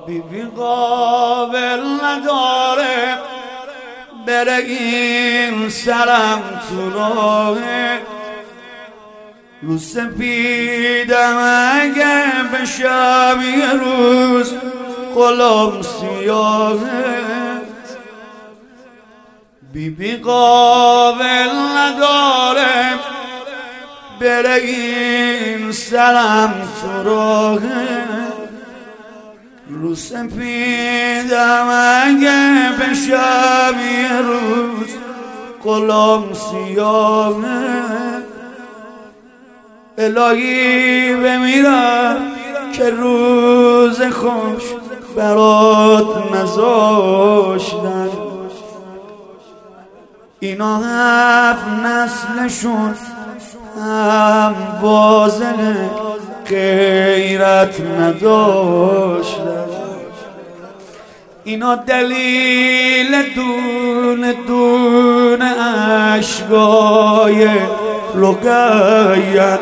بیبی قابل نداره بره این سرم تو راهه، رو سپیدم اگه بشم یه روز قلم سیاهه. بیبی قابل نداره بره این سرم تو راهه، رو سپیدم اگه بشم یه روز قلم سیاهه. الهی بمیرم که روز خوش برات نذاشتن، اینا هفت نسلشون هم بازن غیرت نداشتن، اینا دلیل دونه دونه عشقای رقیان،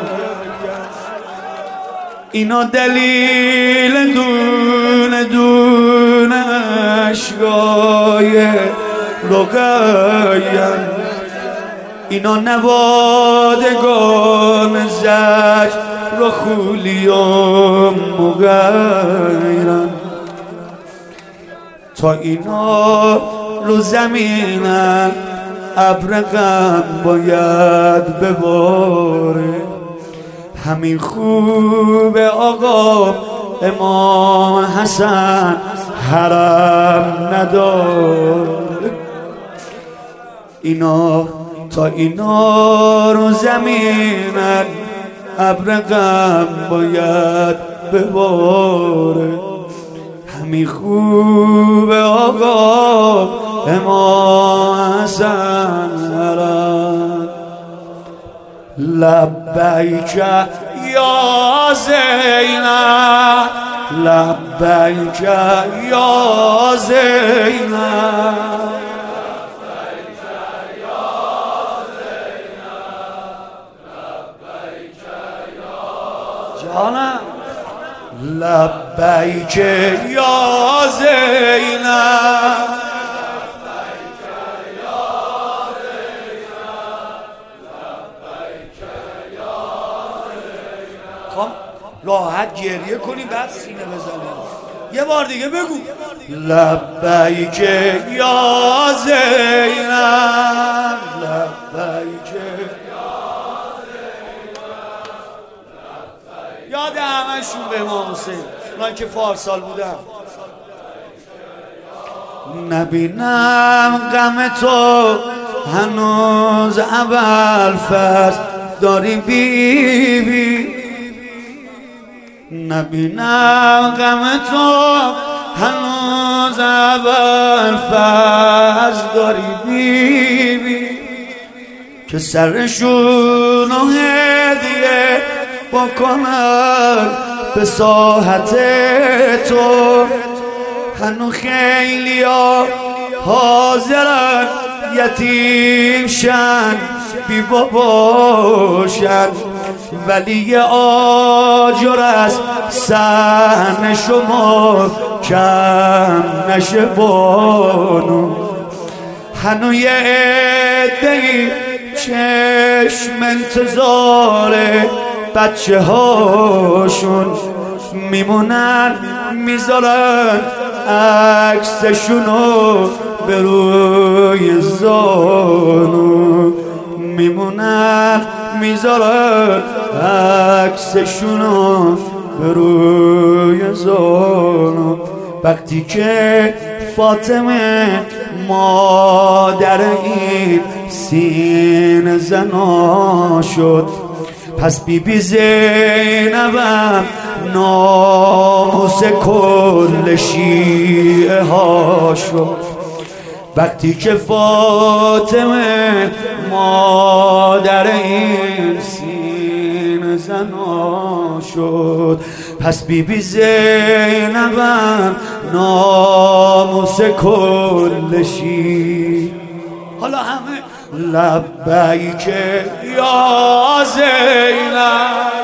اینا دلیل دونه دونه عشقای رقیان، اینا نوادگان زجر و خولی و مغیرن، تا اینا رو زمینن ابر غم باید بباره. همین خوب آقا امام حسن حرم نداره، اینا تا اینا رو زمینن ابر غم باید بباره. همین خوب آقا امام حسن حرم. لبیک یا زینب، لبیک یا زینب، جانم لبیک یا زینب، راحت گریه کنی بعد سینه بزنی. یه بار دیگه بگو لبیک یا زینب، لبیک یا زینب. یاد همشون به امام حسین، من که پارسال بودم. نبینم غم تو هنوز اول فصل داری بیبی، نبینم غم تو هنوز اول فصل داری بیبی، که سرشونو هدیه بکنن به ساحت تو. هنو خیلی ها حاضرن یتیم شن بی باباشن، ولی یه آجر از سحن شما کم نشه بانو. هنو یه عده‌ای چشم انتظار بچه هاشون میمونن، میذارن عکسشونو به روی زانو، میمونن میذارن عکسشونو به روی زانو. وقتی که فاطمه مادر این سینه زنا شد، پس بیبی زینبم ناموس کل شیعه ها شد. وقتی که فاطمه مادر این سینه زنا شد، پس بیبی زینبم ناموس کل شیعه. حالا همه لبیک یا زینب.